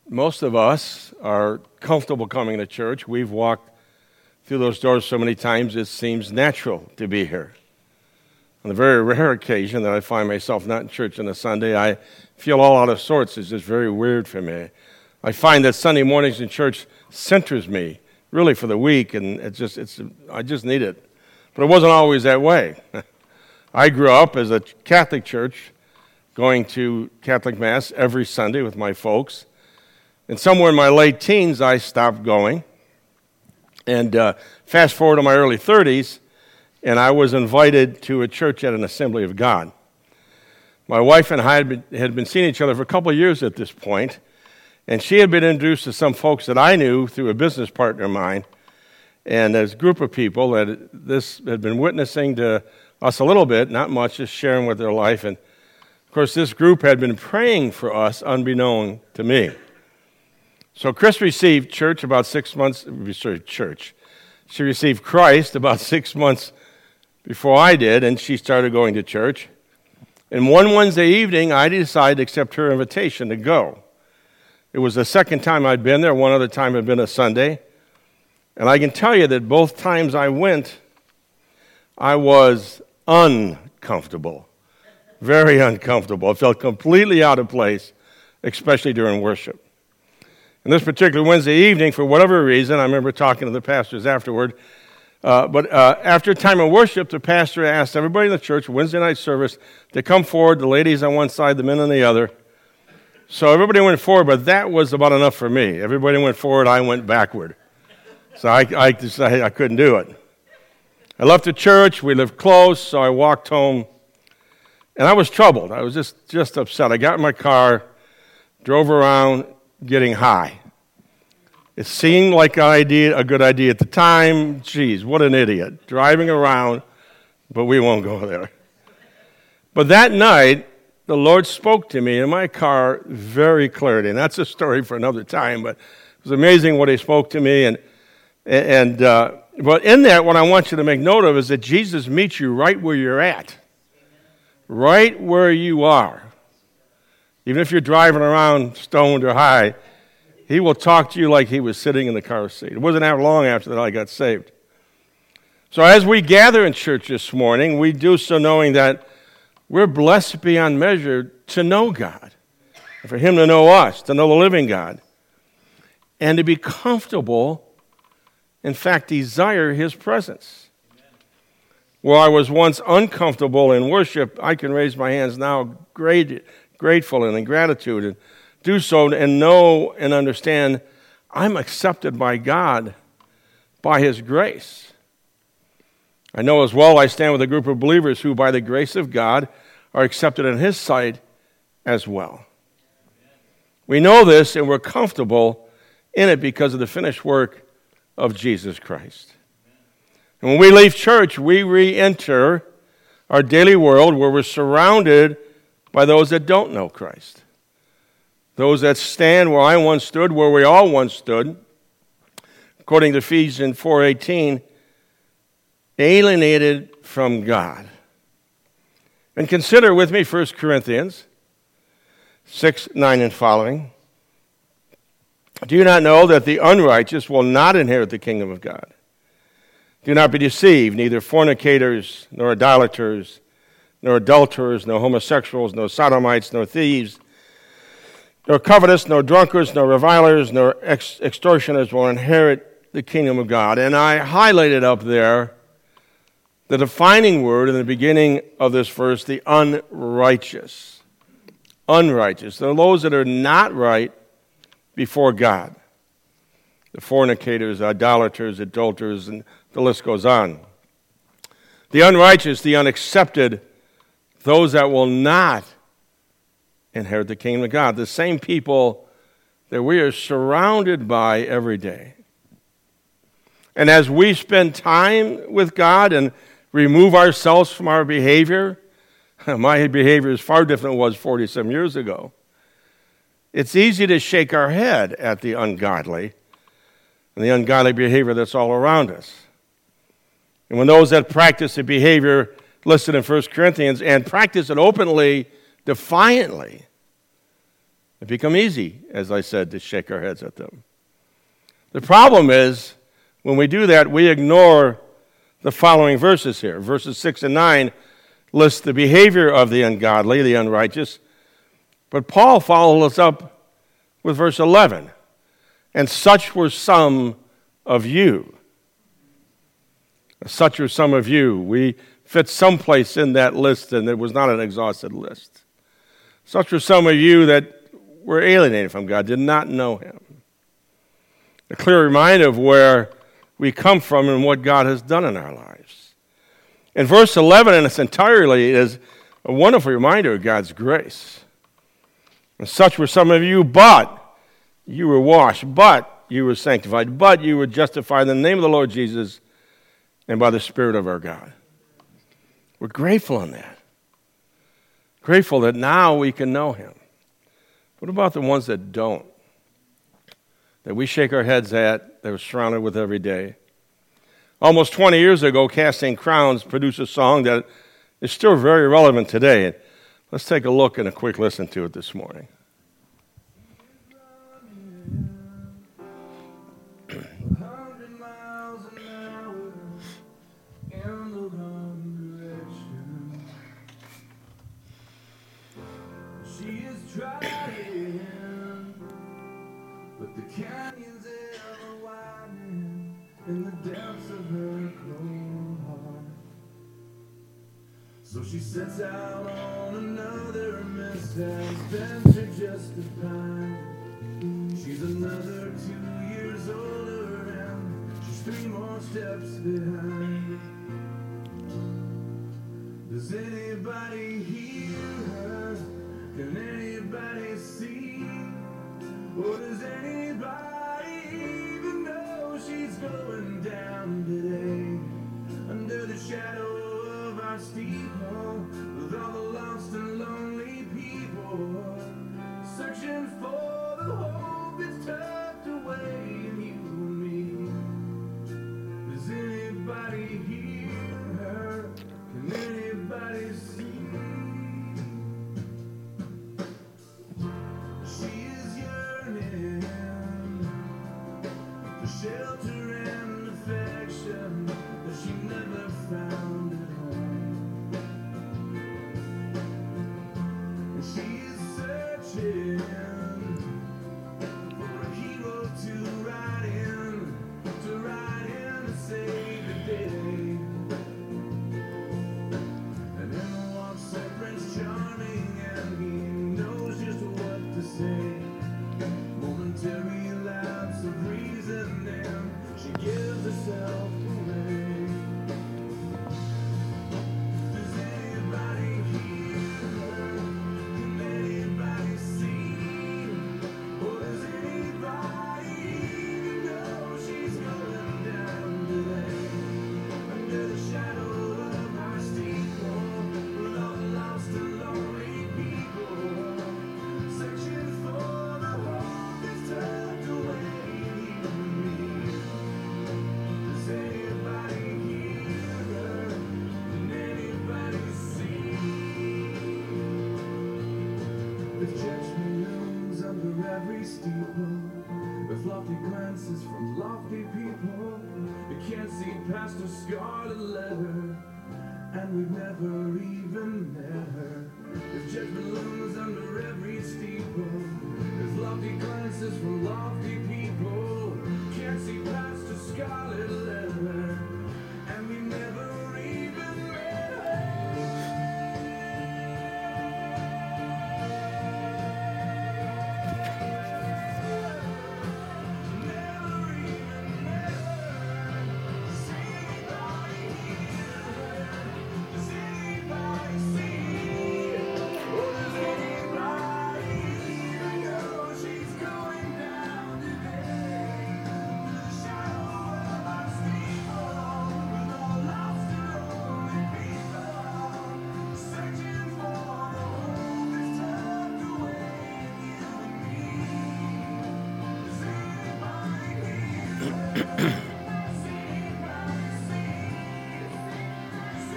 most of us are comfortable coming to church. We've walked through those doors so many times it seems natural to be here. On the very rare occasion that I find myself not in church on a Sunday, I feel all out of sorts. It's just very weird for me. I find that Sunday mornings in church centers me, really, for the week, and I just need it. But it wasn't always that way. I grew up as a Catholic church, going to Catholic Mass every Sunday with my folks. And somewhere in my late teens, I stopped going. And fast forward to my early 30s, and I was invited to a church at an Assembly of God. My wife and I had been seeing each other for a couple of years at this point, and she had been introduced to some folks that I knew through a business partner of mine. And there's a group of people that this had been witnessing to us a little bit, not much, just sharing with their life. And, of course, this group had been praying for us unbeknown to me. So Chris received church about 6 months, She received Christ about 6 months before I did, and she started going to church. And one Wednesday evening, I decided to accept her invitation to go. It was the second time I'd been there. One other time had been a Sunday. And I can tell you that both times I went, I was uncomfortable, very uncomfortable. I felt completely out of place, especially during worship. And this particular Wednesday evening, for whatever reason, I remember talking to the pastors afterward, but after a time of worship, the pastor asked everybody in the church, Wednesday night service, to come forward, the ladies on one side, the men on the other. So everybody went forward, but that was about enough for me. Everybody went forward, I went backward. So I decided I couldn't do it. I left the church, we lived close, so I walked home, and I was troubled. I was just upset. I got in my car, drove around, getting high. It seemed like a good idea at the time. Geez, what an idiot. Driving around, but we won't go there. But that night, the Lord spoke to me in my car very clearly, and that's a story for another time, but it was amazing what He spoke to me. But in that, what I want you to make note of is that Jesus meets you right where you're at, right where you are. Even if you're driving around stoned or high, He will talk to you like He was sitting in the car seat. It wasn't that long after that I got saved. So as we gather in church this morning, we do so knowing that we're blessed beyond measure to know God, and for Him to know us, to know the living God, and to be comfortable, in fact, desire His presence. Where I was once uncomfortable in worship, I can raise my hands now grateful and in gratitude, and do so and know and understand I'm accepted by God by His grace. I know as well I stand with a group of believers who, by the grace of God, are accepted in His sight as well. We know this and we're comfortable in it because of the finished work of Jesus Christ. And when we leave church, we re-enter our daily world where we're surrounded by those that don't know Christ. Those that stand where I once stood, where we all once stood, according to Ephesians 4:18, alienated from God. And consider with me 1 Corinthians 6:9 and following. Do you not know that the unrighteous will not inherit the kingdom of God? Do not be deceived, neither fornicators, nor idolaters, nor adulterers, nor homosexuals, nor sodomites, nor thieves, nor covetous, nor drunkards, nor revilers, nor extortioners will inherit the kingdom of God. And I highlighted up there the defining word in the beginning of this verse, the unrighteous. Unrighteous. They're those that are not right before God. The fornicators, idolaters, adulterers, and the list goes on. The unrighteous, the unaccepted, those that will not inherit the kingdom of God. The same people that we are surrounded by every day. And as we spend time with God and remove ourselves from our behavior, my behavior is far different than it was 40-some years ago. It's easy to shake our head at the ungodly and the ungodly behavior that's all around us. And when those that practice the behavior listed in 1 Corinthians and practice it openly, defiantly, It become easy, as I said, to shake our heads at them. The problem is, when we do that, we ignore the following verses here. Verses 6 and 9 list the behavior of the ungodly, the unrighteous. But Paul follows us up with verse 11. And such were some of you. Such were some of you. We fit someplace in that list, and it was not an exhaustive list. Such were some of you that were alienated from God, did not know him. A clear reminder of where we come from and what God has done in our lives. And verse 11 in its entirety is a wonderful reminder of God's grace. And such were some of you, but you were washed, but you were sanctified, but you were justified in the name of the Lord Jesus and by the Spirit of our God. We're grateful in that. Grateful that now we can know him. What about the ones that don't? That we shake our heads at, that we're surrounded with every day? Almost 20 years ago, Casting Crowns produced a song that is still very relevant today. Let's take a look and a quick listen to it this morning. But the canyons ever widening in the depths of her cold heart. So she sets out on another misadventure just to find she's another 2 years older and she's 3 more steps behind. Does anybody hear her? Can anybody see? Or does anybody even know she's going down today? Under the shadow of our steeple, with all the lost and lonely people, searching for the hope that's tucked away in you and me. Does anybody hear her? Can anybody see? Shelter and affection that she never found at home. And she is searching for a hero to ride in and save the day. And Emma walks up Prince Charming and he knows just what to say. Momentary lapse of reason and she gives herself away. Does anybody hear her? Can anybody see? Or does anybody even know she's going down today? Under the shadow of our steeple, with all the lost and lonely people, searching for the hope that's tucked away in you and me. Does anybody hear her? Can anybody see? If judgment looms under every steeple, with lofty glances from lofty people, we can't see past her scarlet letter, and we've never even met her. If judgment looms under every steeple, with lofty glances from lofty people, can't see past her scarlet letter, and we never even met her. Never even met her. Does anybody hear her? Does anybody see? Or does anybody even know she's going down today? To the shadow of our steeple, with all lost and lonely people, searching for the hope that's tucked away in you and me. Does anybody hear her? Does anybody see? Does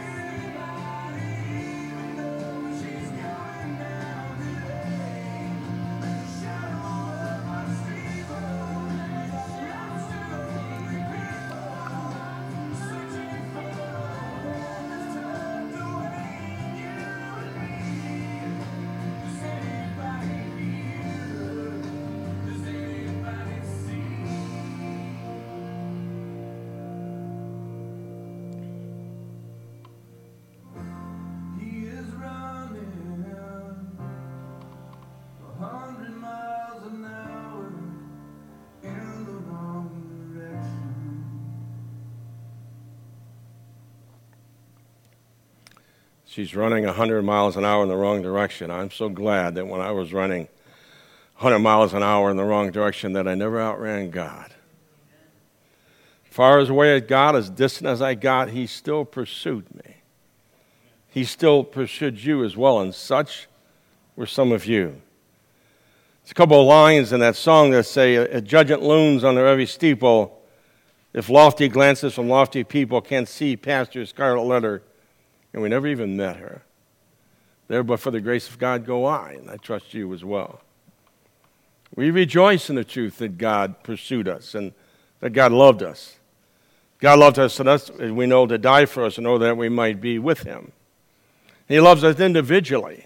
anybody even know she's going down today? She's running 100 miles an hour in the wrong direction. I'm so glad that when I was running 100 miles an hour in the wrong direction that I never outran God. Far as away as God, as distant as I got, he still pursued me. He still pursued you as well, and such were some of you. There's a couple of lines in that song that say, a judgment looms under every steeple. If lofty glances from lofty people can't see past your scarlet letter, and we never even met her. There, but for the grace of God, go I, and I trust you as well. We rejoice in the truth that God pursued us and that God loved us. God loved us, and we know, to die for us in order that we might be with him. He loves us individually.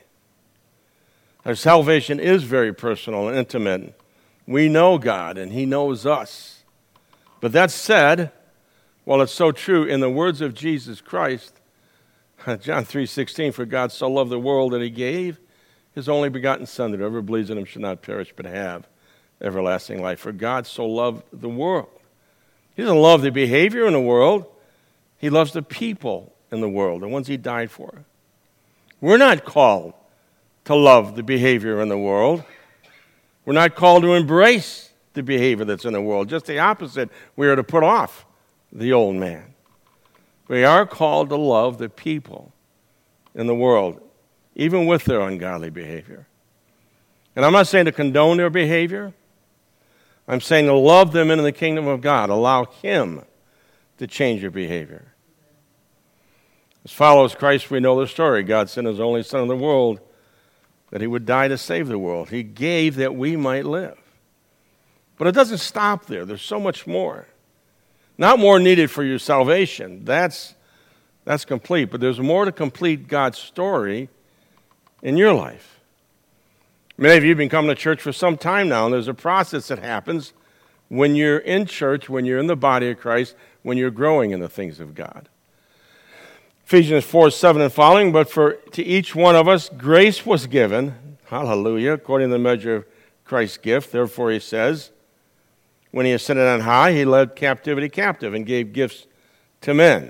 Our salvation is very personal and intimate. We know God, and he knows us. But that said, while it's so true, in the words of Jesus Christ, John 3:16, for God so loved the world that he gave his only begotten Son, that whoever believes in him should not perish but have everlasting life. For God so loved the world. He doesn't love the behavior in the world. He loves the people in the world, the ones he died for. We're not called to love the behavior in the world. We're not called to embrace the behavior that's in the world. Just the opposite. We are to put off the old man. We are called to love the people in the world, even with their ungodly behavior. And I'm not saying to condone their behavior. I'm saying to love them into the kingdom of God. Allow him to change your behavior. As followers of Christ, we know the story. God sent his only Son in the world that he would die to save the world. He gave that we might live. But it doesn't stop there. There's so much more. Not more needed for your salvation. That's complete. But there's more to complete God's story in your life. Many of you have been coming to church for some time now, and there's a process that happens when you're in church, when you're in the body of Christ, when you're growing in the things of God. Ephesians 4:7 and following, but to each one of us grace was given, hallelujah, according to the measure of Christ's gift. Therefore, he says, when he ascended on high, he led captivity captive and gave gifts to men.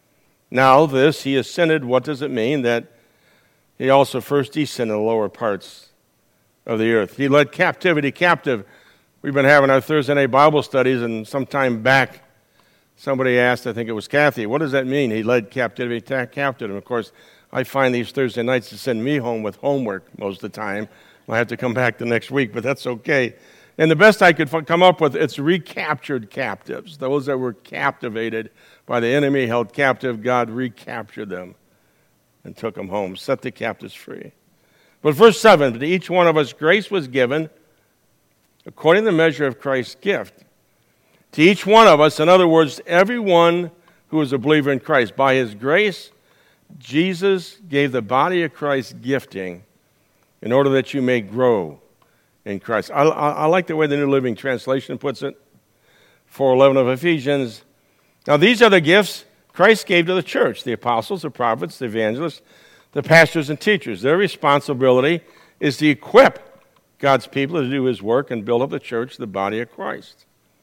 Now this, he ascended, what does it mean? That he also first descended to the lower parts of the earth. He led captivity captive. We've been having our Thursday night Bible studies, and sometime back, somebody asked, I think it was Kathy, what does that mean? He led captivity captive. And of course, I find these Thursday nights to send me home with homework most of the time. I have to come back the next week, but that's okay. And the best I could come up with, it's recaptured captives. Those that were captivated by the enemy, held captive, God recaptured them and took them home, set the captives free. But verse 7, to each one of us grace was given according to the measure of Christ's gift. To each one of us, in other words, everyone who is a believer in Christ, by his grace, Jesus gave the body of Christ gifting in order that you may grow in Christ. I like the way the New Living Translation puts it, 4:11 of Ephesians. Now these are the gifts Christ gave to the church, the apostles, the prophets, the evangelists, the pastors and teachers. Their responsibility is to equip God's people to do his work and build up the church, the body of Christ.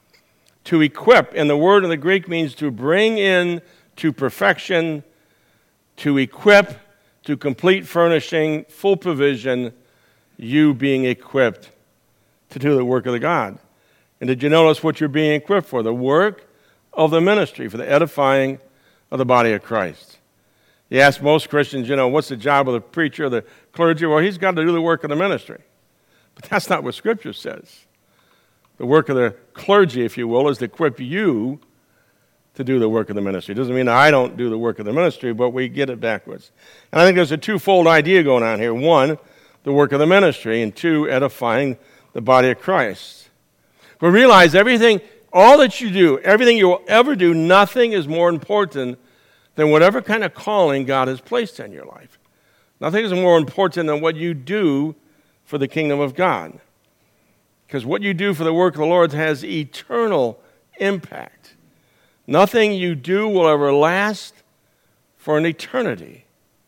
To equip, and the word in the Greek means to bring in to perfection, to equip, to complete furnishing, full provision, you being equipped to do the work of the God. And did you notice what you're being equipped for? The work of the ministry, for the edifying of the body of Christ. You ask most Christians, what's the job of the preacher or the clergy? Well, he's got to do the work of the ministry. But that's not what Scripture says. The work of the clergy, if you will, is to equip you to do the work of the ministry. It doesn't mean I don't do the work of the ministry, but we get it backwards. And I think there's a twofold idea going on here. One, the work of the ministry, and two, edifying the body of Christ. But realize everything, all that you do, everything you will ever do, nothing is more important than whatever kind of calling God has placed in your life. Nothing is more important than what you do for the kingdom of God. Because what you do for the work of the Lord has eternal impact. Nothing you do will ever last for an eternity.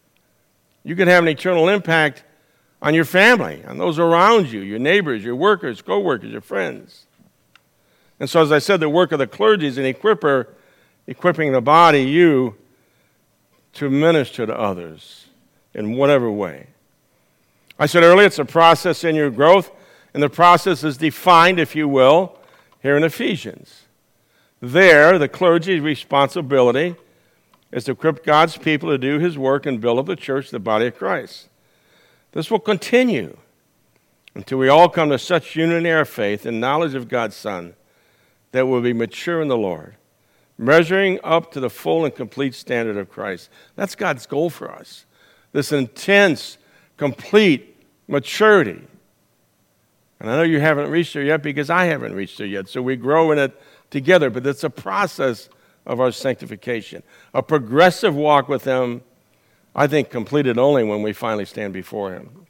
You can have an eternal impact on your family, on those around you, your neighbors, your workers, co-workers, your friends. And so, as I said, the work of the clergy is an equipper, equipping the body, you, to minister to others in whatever way. I said earlier, it's a process in your growth, and the process is defined, if you will, here in Ephesians. There, the clergy's responsibility is to equip God's people to do his work and build up the church, the body of Christ. This will continue until we all come to such unity in our faith and knowledge of God's Son that we'll be mature in the Lord, measuring up to the full and complete standard of Christ. That's God's goal for us, this intense, complete maturity. And I know you haven't reached there yet because I haven't reached there yet, so we grow in it together, but it's a process of our sanctification, a progressive walk with him, I think completed only when we finally stand before him.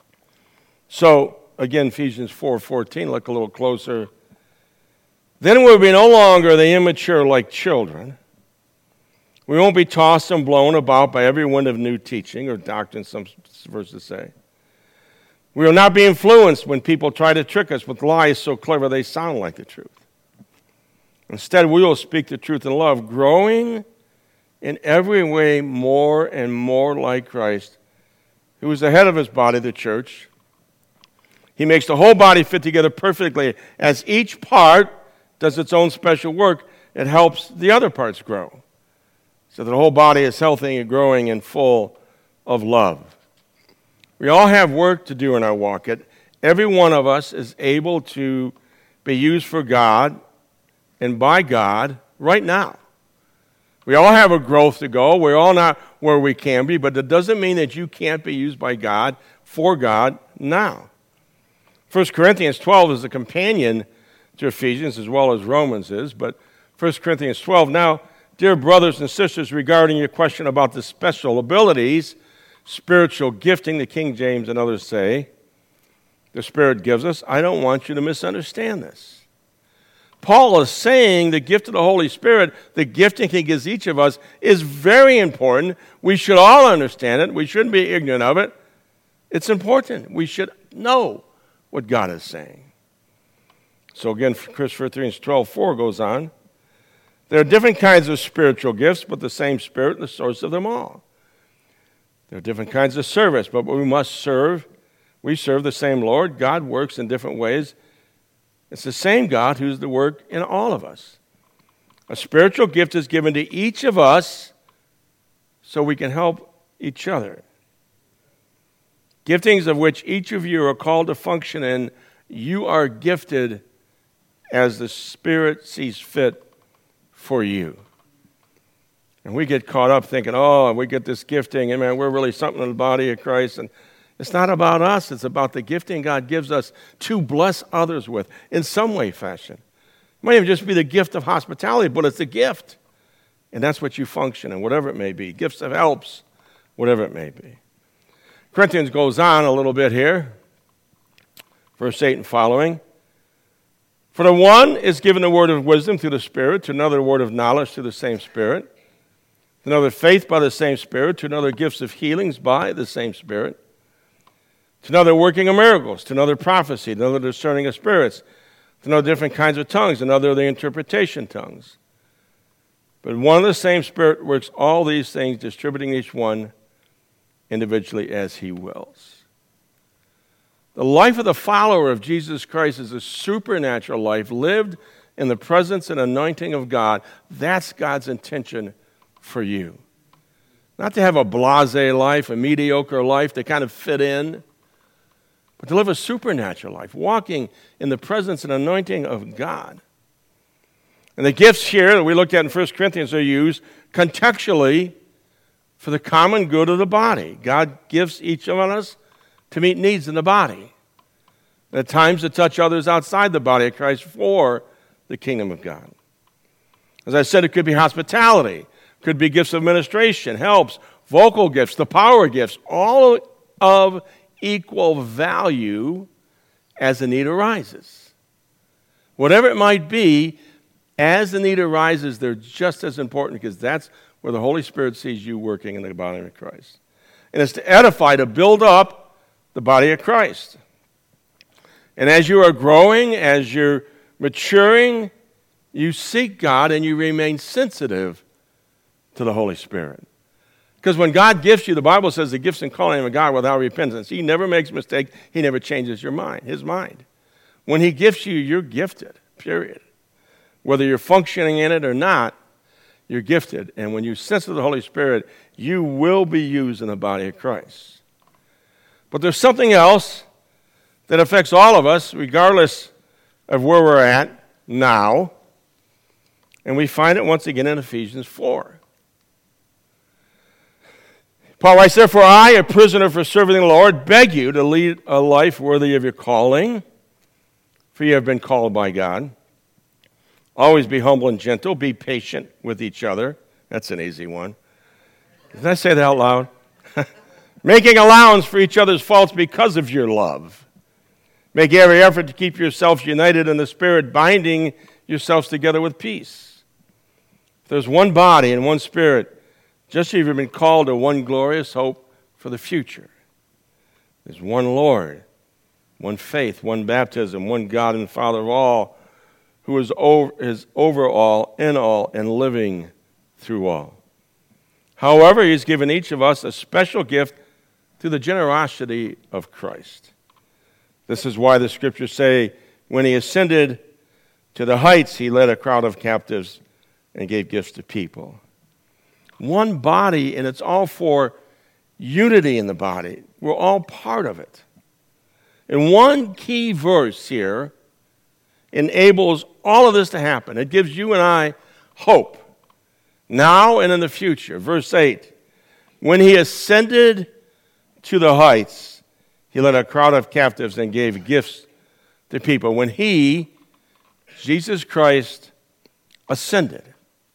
So, again, Ephesians 4:14, look a little closer. Then we'll be no longer the immature like children. We won't be tossed and blown about by every wind of new teaching or doctrine, some verses say. We will not be influenced when people try to trick us with lies so clever they sound like the truth. Instead, we will speak the truth in love, growing in every way more and more like Christ, who is the head of his body, the church. He makes the whole body fit together perfectly. As each part does its own special work, it helps the other parts grow, so that the whole body is healthy and growing and full of love. We all have work to do in our walk. Every one of us is able to be used for God and by God right now. We all have a growth to go. We're all not where we can be, but that doesn't mean that you can't be used by God, for God, now. 1 Corinthians 12 is a companion to Ephesians as well as Romans is, but 1 Corinthians 12, now, dear brothers and sisters, regarding your question about the special abilities, spiritual gifting, the King James and others say, the Spirit gives us, I don't want you to misunderstand this. Paul is saying the gift of the Holy Spirit, the gifting he gives each of us, is very important. We should all understand it. We shouldn't be ignorant of it. It's important. We should know what God is saying. So again, 1 Corinthians 12:4 goes on. There are different kinds of spiritual gifts, but the same Spirit, the source of them all. There are different kinds of service, but we must serve. We serve the same Lord. God works in different ways. It's the same God who's the work in all of us. A spiritual gift is given to each of us so we can help each other. Giftings of which each of you are called to function in, you are gifted as the Spirit sees fit for you. And we get caught up thinking, oh, we get this gifting, and man, we're really something in the body of Christ. And it's not about us. It's about the gifting God gives us to bless others with in some way, fashion. It might even just be the gift of hospitality, but it's a gift. And that's what you function in, whatever it may be. Gifts of helps, whatever it may be. Corinthians goes on a little bit here. Verse 8 and following. For the one is given the word of wisdom through the Spirit, to another the word of knowledge through the same Spirit, to another faith by the same Spirit, to another gifts of healings by the same Spirit, to another working of miracles, to another prophecy, to another discerning of spirits, to another different kinds of tongues, another the interpretation tongues. But one and the same Spirit works all these things, distributing each one individually as he wills. The life of the follower of Jesus Christ is a supernatural life lived in the presence and anointing of God. That's God's intention for you. Not to have a blasé life, a mediocre life to kind of fit in, but to live a supernatural life, walking in the presence and anointing of God. And the gifts here that we looked at in 1 Corinthians are used contextually for the common good of the body. God gives each of us to meet needs in the body. And at times to touch others outside the body of Christ for the kingdom of God. As I said, it could be hospitality. It could be gifts of administration, helps, vocal gifts, the power gifts, all of equal value as the need arises. Whatever it might be, as the need arises, they're just as important because that's where the Holy Spirit sees you working in the body of Christ. And it's to edify, to build up the body of Christ. And as you are growing, as you're maturing, you seek God and you remain sensitive to the Holy Spirit. Because when God gifts you, the Bible says the gifts and calling of God without repentance. He never makes a mistake. He never changes his mind. When he gifts you, you're gifted, period. Whether you're functioning in it or not, you're gifted. And when you sense the Holy Spirit, you will be used in the body of Christ. But there's something else that affects all of us, regardless of where we're at now. And we find it once again in Ephesians 4. Paul writes, therefore I, a prisoner for serving the Lord, beg you to lead a life worthy of your calling, for you have been called by God. Always be humble and gentle. Be patient with each other. That's an easy one. Did I say that out loud? Making allowance for each other's faults because of your love. Make every effort to keep yourselves united in the Spirit, binding yourselves together with peace. If there's one body and one Spirit, just as you've been called to one glorious hope for the future. There's one Lord, one faith, one baptism, one God and Father of all, who is over all, in all, and living through all. However, he's given each of us a special gift through the generosity of Christ. This is why the scriptures say, when he ascended to the heights, he led a crowd of captives and gave gifts to people. One body, and it's all for unity in the body. We're all part of it. And one key verse here enables all of this to happen. It gives you and I hope, now and in the future. Verse 8, when he ascended to the heights, he led a crowd of captives and gave gifts to people. When he, Jesus Christ, ascended.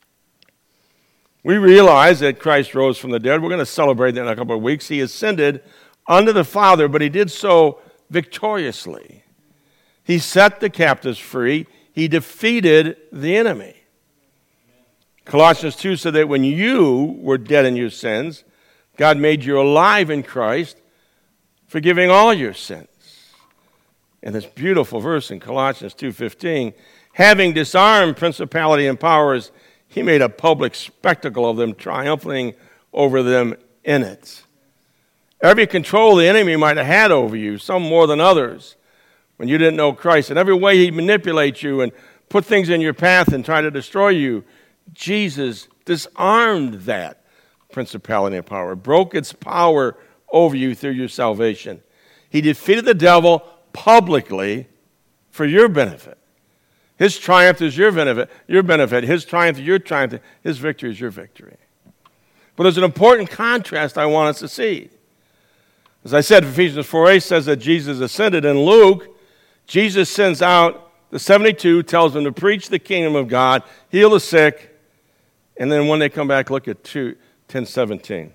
We realize that Christ rose from the dead. We're going to celebrate that in a couple of weeks. He ascended unto the Father, but he did so victoriously. He set the captives free. He defeated the enemy. Colossians 2 said that when you were dead in your sins, God made you alive in Christ, forgiving all your sins. And this beautiful verse in Colossians 2:15, having disarmed principality and powers, he made a public spectacle of them, triumphing over them in it. Every control the enemy might have had over you, some more than others, when you didn't know Christ, and every way he'd manipulate you and put things in your path and try to destroy you, Jesus disarmed that principality and power, broke its power over you through your salvation. He defeated the devil publicly for your benefit. His triumph is your benefit. His triumph is your triumph. His victory is your victory. But there's an important contrast I want us to see. As I said, Ephesians 4:8 says that Jesus ascended. In Luke, Jesus sends out the 72, tells them to preach the kingdom of God, heal the sick, and then when they come back, look at 10:17.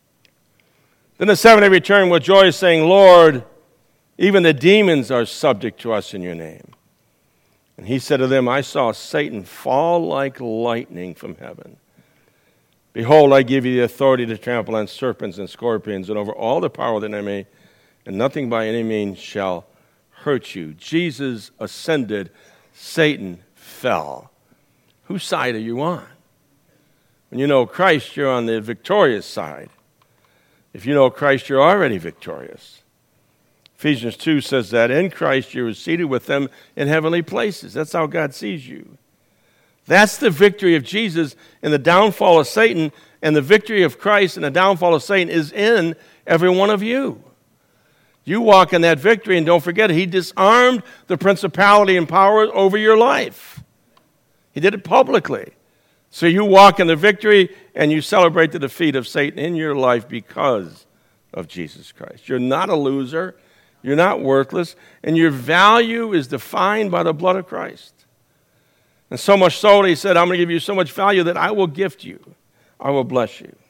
Then the 70 returned with joy, saying, Lord, even the demons are subject to us in your name. And he said to them, I saw Satan fall like lightning from heaven. Behold, I give you the authority to trample on serpents and scorpions and over all the power of the enemy, and nothing by any means shall hurt you. Jesus ascended, Satan fell. Whose side are you on? When you know Christ, you're on the victorious side. If you know Christ, you're already victorious. Ephesians 2 says that in Christ you were seated with them in heavenly places. That's how God sees you. That's the victory of Jesus in the downfall of Satan, and the victory of Christ in the downfall of Satan is in every one of you. You walk in that victory, and don't forget, he disarmed the principality and power over your life. He did it publicly. So you walk in the victory, and you celebrate the defeat of Satan in your life because of Jesus Christ. You're not a loser. You're not worthless, and your value is defined by the blood of Christ. And so much so that he said, I'm going to give you so much value that I will gift you. I will bless you.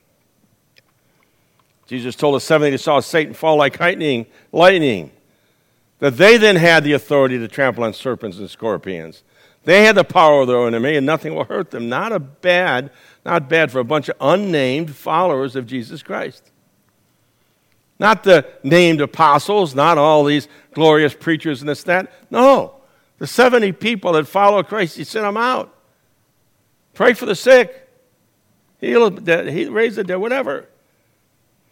Jesus told the 70 that saw Satan fall like lightning, that they then had the authority to trample on serpents and scorpions. They had the power of their enemy, and nothing will hurt them. Not bad for a bunch of unnamed followers of Jesus Christ. Not the named apostles, not all these glorious preachers and this, that. No, the 70 people that follow Christ, he sent them out. Pray for the sick. Heal the dead, he raised the dead, whatever.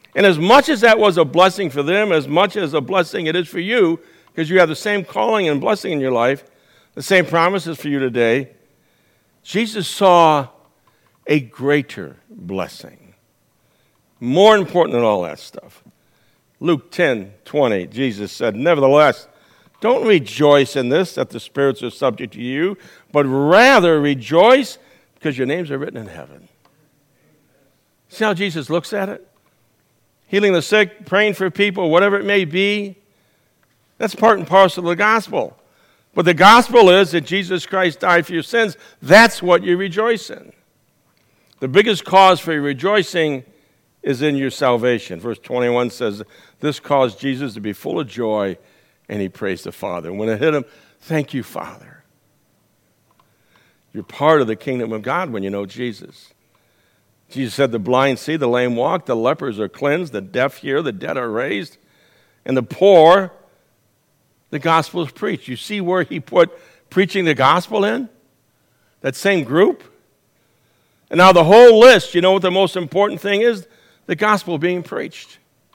And as much as that was a blessing for them, as much as a blessing it is for you, because you have the same calling and blessing in your life, the same promises for you today, Jesus saw a greater blessing. More important than all that stuff. Luke 10:20, Jesus said, "Nevertheless, don't rejoice in this, that the spirits are subject to you, but rather rejoice because your names are written in heaven." See how Jesus looks at it? Healing the sick, praying for people, whatever it may be, that's part and parcel of the gospel. But the gospel is that Jesus Christ died for your sins. That's what you rejoice in. The biggest cause for your rejoicing is in your salvation. Verse 21 says, this caused Jesus to be full of joy, and he praised the Father. And when it hit him, thank you, Father. You're part of the kingdom of God when you know Jesus. Jesus said, the blind see, the lame walk, the lepers are cleansed, the deaf hear, the dead are raised, and the poor, the gospel is preached. You see where he put preaching the gospel in? That same group? And now the whole list, you know what the most important thing is? The gospel being preached.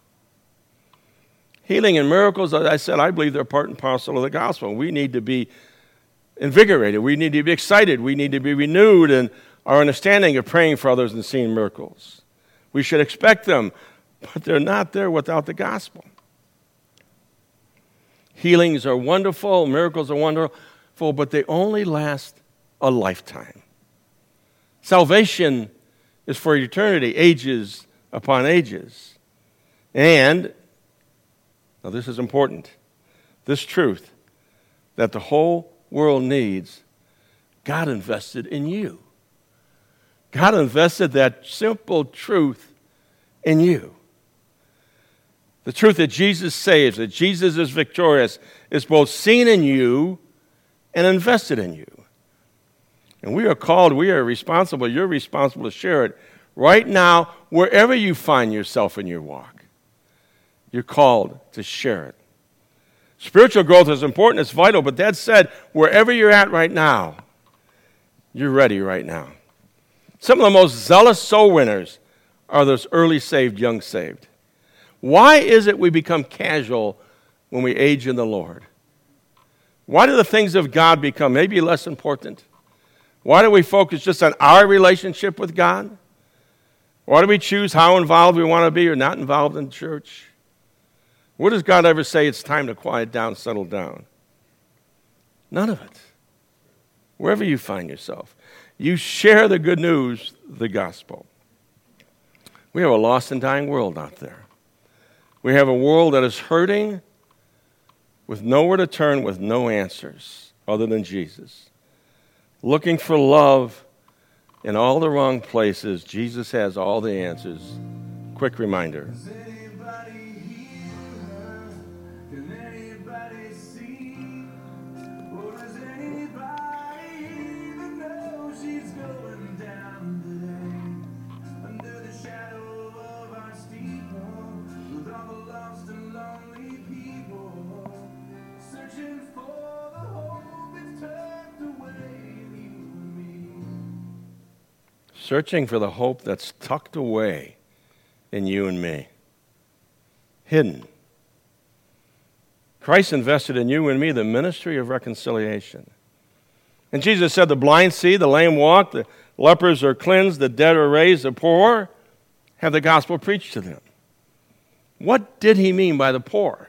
Healing and miracles, as I said, I believe they're part and parcel of the gospel. We need to be invigorated. We need to be excited. We need to be renewed in our understanding of praying for others and seeing miracles. We should expect them, but they're not there without the gospel. Healings are wonderful, miracles are wonderful, but they only last a lifetime. Salvation is for eternity, ages upon ages. And, now this is important, this truth that the whole world needs, God invested in you. God invested that simple truth in you. The truth that Jesus saves, that Jesus is victorious, is both seen in you and invested in you. And we are called, we are responsible, you're responsible to share it right now, wherever you find yourself in your walk. You're called to share it. Spiritual growth is important, it's vital, but that said, wherever you're at right now, you're ready right now. Some of the most zealous soul winners are those early saved, young saved. Why is it we become casual when we age in the Lord? Why do the things of God become maybe less important? Why do we focus just on our relationship with God? Why do we choose how involved we want to be or not involved in church? Where does God ever say it's time to quiet down, settle down? None of it. Wherever you find yourself, you share the good news, the gospel. We have a lost and dying world out there. We have a world that is hurting with nowhere to turn, with no answers other than Jesus. Looking for love in all the wrong places. Jesus has all the answers. Quick reminder. Does anybody hear her? Can anybody see? Or does anybody even know she's going down today? Under the shadow of our steeple, with all the lost and lonely people, searching for the hope that's tucked away in you and me. Searching for the hope that's tucked away in you and me. Hidden. Christ invested in you and me the ministry of reconciliation. And Jesus said, the blind see, the lame walk, the lepers are cleansed, the dead are raised, the poor have the gospel preached to them. What did he mean by the poor?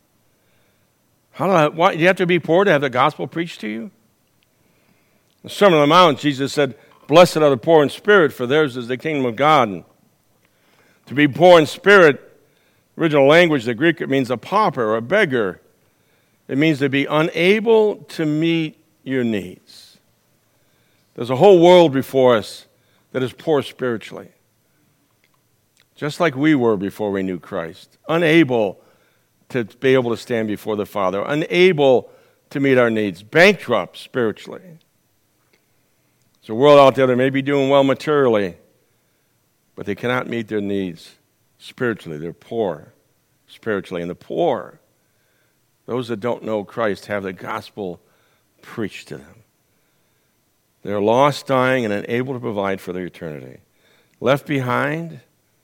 Why, do you have to be poor to have the gospel preached to you? In the Sermon on the Mount, Jesus said, blessed are the poor in spirit, for theirs is the kingdom of God. And to be poor in spirit, original language, the Greek, it means a pauper or a beggar. It means to be unable to meet your needs. There's a whole world before us that is poor spiritually. Just like we were before we knew Christ. Unable to be able to stand before the Father. Unable to meet our needs. Bankrupt spiritually. There's a world out there that may be doing well materially, but they cannot meet their needs spiritually. They're poor spiritually. And the poor, those that don't know Christ, have the gospel preached to them. They're lost, dying, and unable to provide for their eternity. Left behind,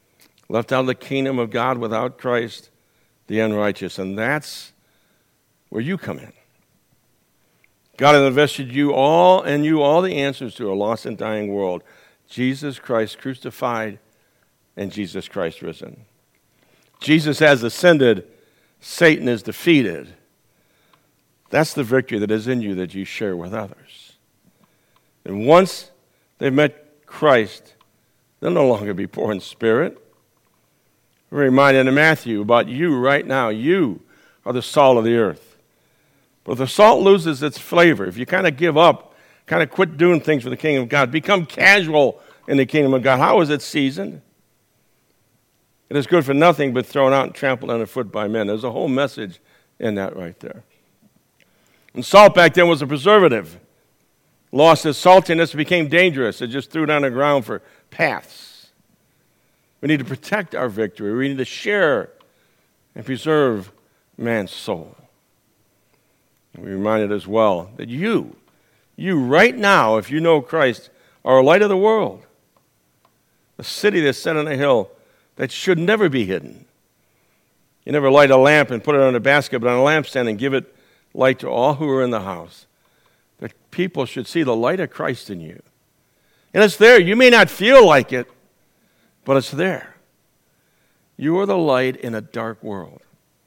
left out of the kingdom of God without Christ, the unrighteous. And that's where you come in. God has invested all the answers to a lost and dying world. Jesus Christ crucified and Jesus Christ risen. Jesus has ascended. Satan is defeated. That's the victory that is in you that you share with others. And once they've met Christ, they'll no longer be poor in spirit. We're reminded in Matthew about you right now. You are the salt of the earth. But if the salt loses its flavor, if you kind of give up, kind of quit doing things for the kingdom of God, become casual in the kingdom of God, how is it seasoned? It is good for nothing but thrown out and trampled underfoot by men. There's a whole message in that right there. And salt back then was a preservative. Lost its saltiness, became dangerous. It just threw it on the ground for paths. We need to protect our victory. We need to share and preserve man's soul. And we're reminded as well that you right now, if you know Christ, are a light of the world. A city that's set on a hill that should never be hidden. You never light a lamp and put it on a basket, but on a lampstand and give it light to all who are in the house. That people should see the light of Christ in you. And it's there. You may not feel like it, but it's there. You are the light in a dark world.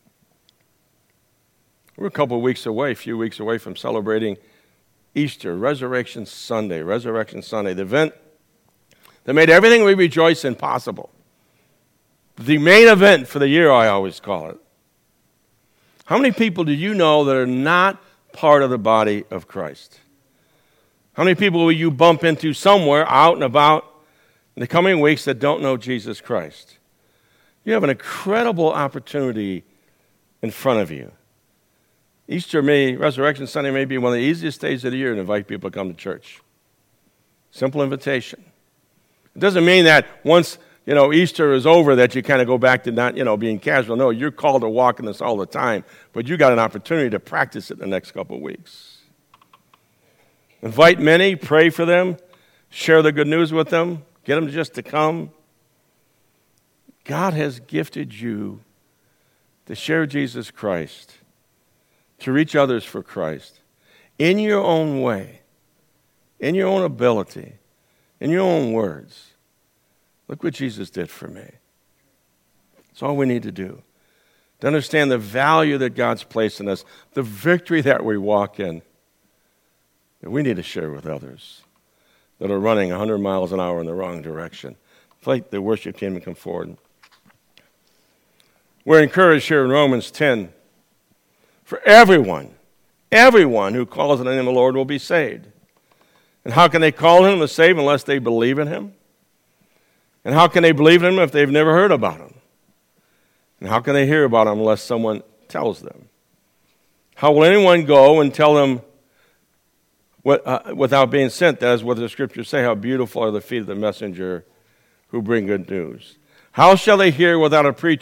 We're a few weeks away from celebrating Easter, Resurrection Sunday, the event that made everything we rejoice in possible. The main event for the year, I always call it. How many people do you know that are not part of the body of Christ? How many people will you bump into somewhere out and about in the coming weeks that don't know Jesus Christ? You have an incredible opportunity in front of you. Resurrection Sunday may be one of the easiest days of the year to invite people to come to church. Simple invitation. It doesn't mean that once Easter is over that you kind of go back to not being casual. No, you're called to walk in this all the time, but you got an opportunity to practice it in the next couple of weeks. Invite many, pray for them, share the good news with them, get them just to come. God has gifted you to share Jesus Christ, to reach others for Christ in your own way, in your own ability, in your own words. Look what Jesus did for me. That's all we need to do. To understand the value that God's placed in us, the victory that we walk in, that we need to share with others that are running 100 miles an hour in the wrong direction. Invite the worship team to come forward. We're encouraged here in Romans 10, for everyone who calls on the name of the Lord will be saved. And how can they call him to save unless they believe in him? And how can they believe in him if they've never heard about him? And how can they hear about him unless someone tells them? How will anyone go and tell them without being sent? That is what the scriptures say, how beautiful are the feet of the messenger who bring good news. How shall they hear without a preacher?